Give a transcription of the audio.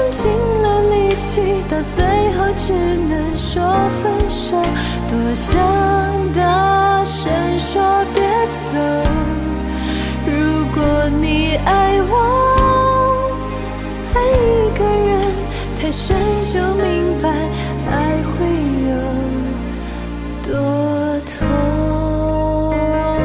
尽了力气，到最后只能说分手，多想到